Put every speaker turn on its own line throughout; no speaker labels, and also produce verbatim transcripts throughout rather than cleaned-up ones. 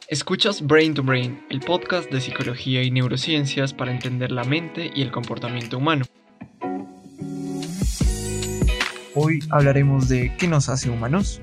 Escuchas Brain to Brain, el podcast de psicología y neurociencias para entender la mente y el comportamiento humano. Hoy hablaremos de qué nos hace humanos.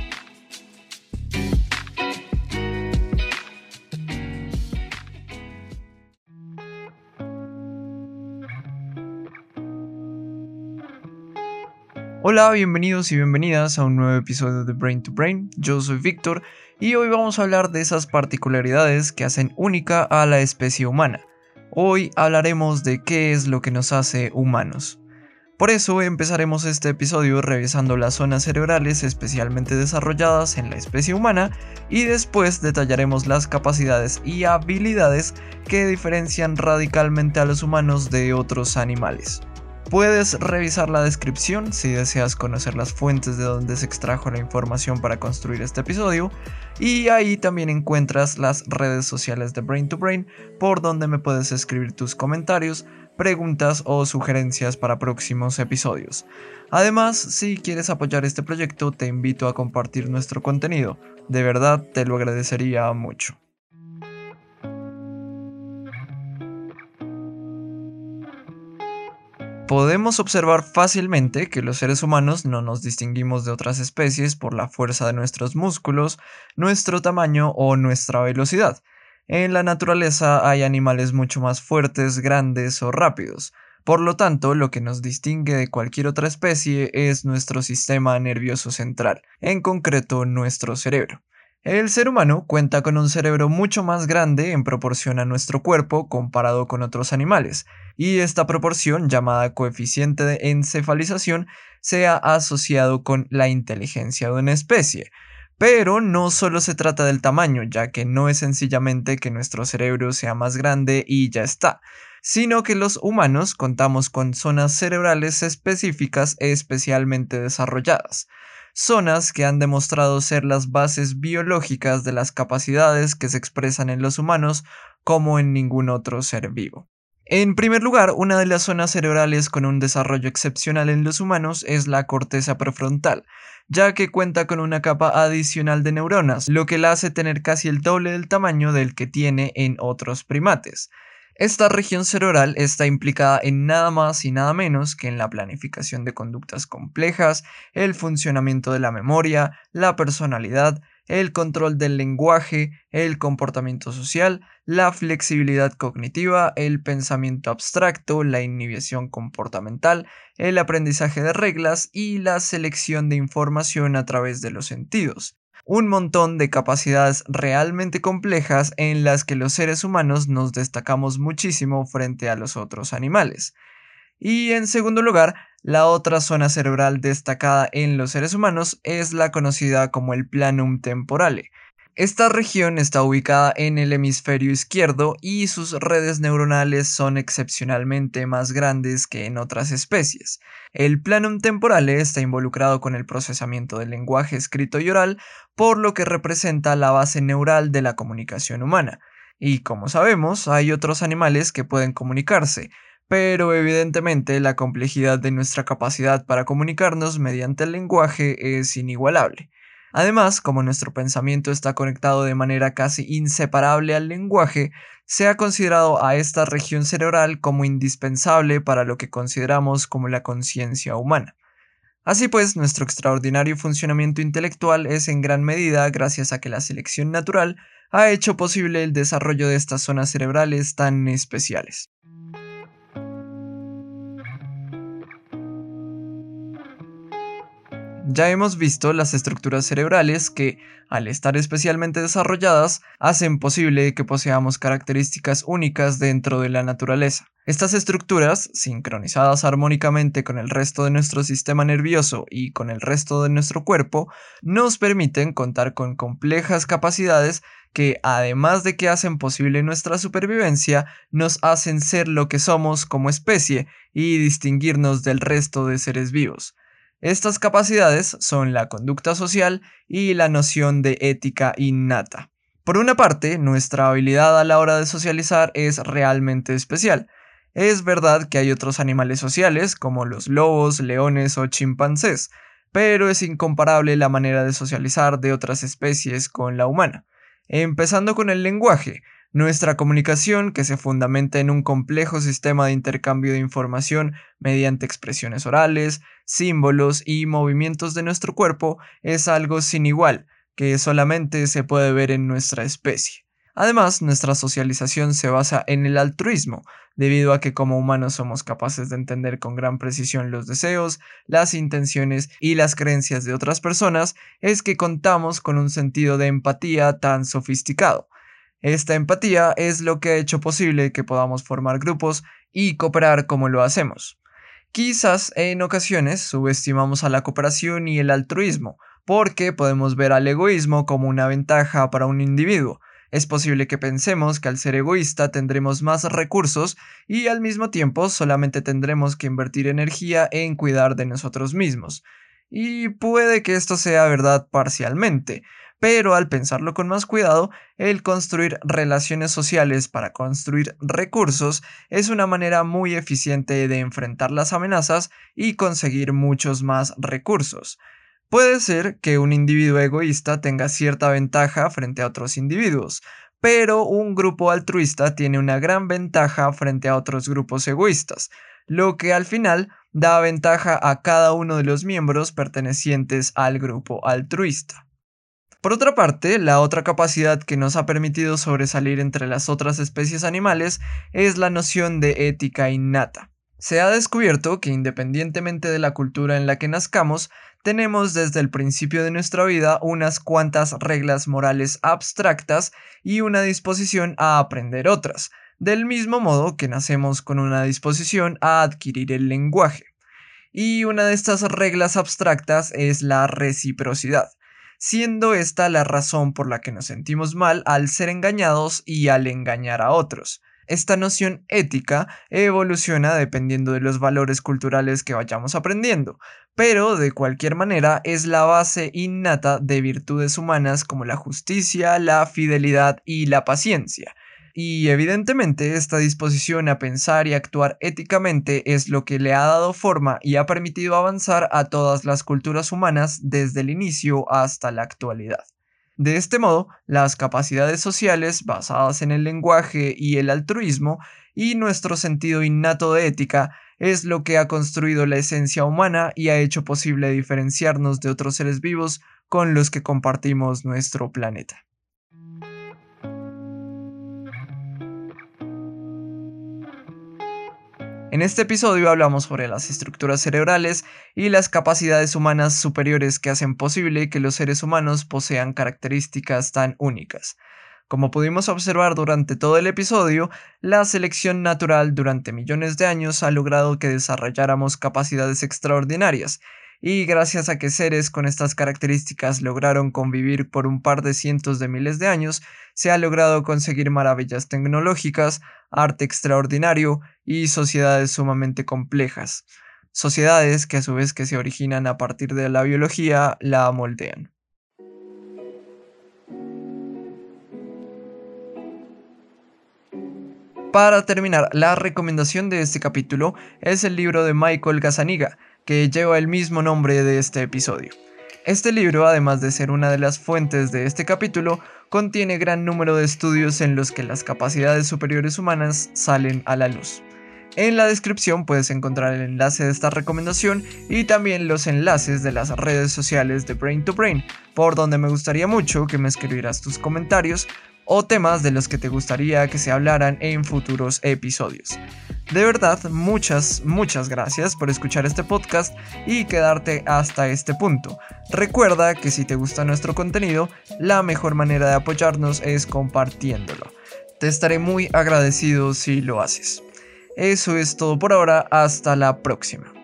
Hola, bienvenidos y bienvenidas a un nuevo episodio de Brain to Brain. Yo soy Víctor y hoy vamos a hablar de esas particularidades que hacen única a la especie humana. Hoy hablaremos de qué es lo que nos hace humanos. Por eso empezaremos este episodio revisando las zonas cerebrales especialmente desarrolladas en la especie humana y después detallaremos las capacidades y habilidades que diferencian radicalmente a los humanos de otros animales. Puedes revisar la descripción si deseas conocer las fuentes de donde se extrajo la información para construir este episodio, y ahí también encuentras las redes sociales de Brain to Brain por donde me puedes escribir tus comentarios, preguntas o sugerencias para próximos episodios. Además, si quieres apoyar este proyecto, te invito a compartir nuestro contenido, de verdad te lo agradecería mucho. Podemos observar fácilmente que los seres humanos no nos distinguimos de otras especies por la fuerza de nuestros músculos, nuestro tamaño o nuestra velocidad. En la naturaleza hay animales mucho más fuertes, grandes o rápidos. Por lo tanto, lo que nos distingue de cualquier otra especie es nuestro sistema nervioso central, en concreto nuestro cerebro. El ser humano cuenta con un cerebro mucho más grande en proporción a nuestro cuerpo comparado con otros animales, y esta proporción, llamada coeficiente de encefalización, se ha asociado con la inteligencia de una especie. Pero no solo se trata del tamaño, ya que no es sencillamente que nuestro cerebro sea más grande y ya está, sino que los humanos contamos con zonas cerebrales específicas especialmente desarrolladas. Zonas que han demostrado ser las bases biológicas de las capacidades que se expresan en los humanos como en ningún otro ser vivo. En primer lugar, una de las zonas cerebrales con un desarrollo excepcional en los humanos es la corteza prefrontal, ya que cuenta con una capa adicional de neuronas, lo que la hace tener casi el doble del tamaño del que tiene en otros primates. Esta región cerebral está implicada en nada más y nada menos que en la planificación de conductas complejas, el funcionamiento de la memoria, la personalidad, el control del lenguaje, el comportamiento social, la flexibilidad cognitiva, el pensamiento abstracto, la inhibición comportamental, el aprendizaje de reglas y la selección de información a través de los sentidos. Un montón de capacidades realmente complejas en las que los seres humanos nos destacamos muchísimo frente a los otros animales. Y en segundo lugar, la otra zona cerebral destacada en los seres humanos es la conocida como el planum temporale. Esta región está ubicada en el hemisferio izquierdo y sus redes neuronales son excepcionalmente más grandes que en otras especies. El planum temporale está involucrado con el procesamiento del lenguaje escrito y oral, por lo que representa la base neural de la comunicación humana. Y como sabemos, hay otros animales que pueden comunicarse, pero evidentemente la complejidad de nuestra capacidad para comunicarnos mediante el lenguaje es inigualable. Además, como nuestro pensamiento está conectado de manera casi inseparable al lenguaje, se ha considerado a esta región cerebral como indispensable para lo que consideramos como la conciencia humana. Así pues, nuestro extraordinario funcionamiento intelectual es en gran medida gracias a que la selección natural ha hecho posible el desarrollo de estas zonas cerebrales tan especiales. Ya hemos visto las estructuras cerebrales que, al estar especialmente desarrolladas, hacen posible que poseamos características únicas dentro de la naturaleza. Estas estructuras, sincronizadas armónicamente con el resto de nuestro sistema nervioso y con el resto de nuestro cuerpo, nos permiten contar con complejas capacidades que, además de que hacen posible nuestra supervivencia, nos hacen ser lo que somos como especie y distinguirnos del resto de seres vivos. Estas capacidades son la conducta social y la noción de ética innata. Por una parte, nuestra habilidad a la hora de socializar es realmente especial. Es verdad que hay otros animales sociales, como los lobos, leones o chimpancés, pero es incomparable la manera de socializar de otras especies con la humana. empezando con el lenguaje. Nuestra comunicación, que se fundamenta en un complejo sistema de intercambio de información mediante expresiones orales, símbolos y movimientos de nuestro cuerpo, es algo sin igual, que solamente se puede ver en nuestra especie. Además, nuestra socialización se basa en el altruismo, debido a que como humanos somos capaces de entender con gran precisión los deseos, las intenciones y las creencias de otras personas, es que contamos con un sentido de empatía tan sofisticado. Esta empatía es lo que ha hecho posible que podamos formar grupos y cooperar como lo hacemos. Quizás en ocasiones subestimamos a la cooperación y el altruismo, porque podemos ver al egoísmo como una ventaja para un individuo. Es posible que pensemos que al ser egoísta tendremos más recursos y al mismo tiempo solamente tendremos que invertir energía en cuidar de nosotros mismos. Y puede que esto sea verdad parcialmente, pero al pensarlo con más cuidado, el construir relaciones sociales para construir recursos es una manera muy eficiente de enfrentar las amenazas y conseguir muchos más recursos. Puede ser que un individuo egoísta tenga cierta ventaja frente a otros individuos, pero un grupo altruista tiene una gran ventaja frente a otros grupos egoístas, lo que al final da ventaja a cada uno de los miembros pertenecientes al grupo altruista. Por otra parte, la otra capacidad que nos ha permitido sobresalir entre las otras especies animales es la noción de ética innata. Se ha descubierto que independientemente de la cultura en la que nazcamos, tenemos desde el principio de nuestra vida unas cuantas reglas morales abstractas y una disposición a aprender otras, del mismo modo que nacemos con una disposición a adquirir el lenguaje. Y una de estas reglas abstractas es la reciprocidad, siendo esta la razón por la que nos sentimos mal al ser engañados y al engañar a otros. Esta noción ética evoluciona dependiendo de los valores culturales que vayamos aprendiendo, pero de cualquier manera es la base innata de virtudes humanas como la justicia, la fidelidad y la paciencia. Y evidentemente esta disposición a pensar y actuar éticamente es lo que le ha dado forma y ha permitido avanzar a todas las culturas humanas desde el inicio hasta la actualidad. De este modo, las capacidades sociales basadas en el lenguaje y el altruismo y nuestro sentido innato de ética es lo que ha construido la esencia humana y ha hecho posible diferenciarnos de otros seres vivos con los que compartimos nuestro planeta. En este episodio hablamos sobre las estructuras cerebrales y las capacidades humanas superiores que hacen posible que los seres humanos posean características tan únicas. Como pudimos observar durante todo el episodio, la selección natural durante millones de años ha logrado que desarrolláramos capacidades extraordinarias, y gracias a que seres con estas características lograron convivir por un par de cientos de miles de años, se ha logrado conseguir maravillas tecnológicas, arte extraordinario y sociedades sumamente complejas. Sociedades que a su vez que se originan a partir de la biología la moldean. Para terminar, la recomendación de este capítulo es el libro de Michael Gazzaniga, que lleva el mismo nombre de este episodio. Este libro, además de ser una de las fuentes de este capítulo, contiene gran número de estudios en los que las capacidades superiores humanas salen a la luz. En la descripción puedes encontrar el enlace de esta recomendación y también los enlaces de las redes sociales de Brain to Brain, por donde me gustaría mucho que me escribieras tus comentarios o temas de los que te gustaría que se hablaran en futuros episodios. De verdad, muchas, muchas gracias por escuchar este podcast y quedarte hasta este punto. Recuerda que si te gusta nuestro contenido, la mejor manera de apoyarnos es compartiéndolo. Te estaré muy agradecido si lo haces. Eso es todo por ahora, hasta la próxima.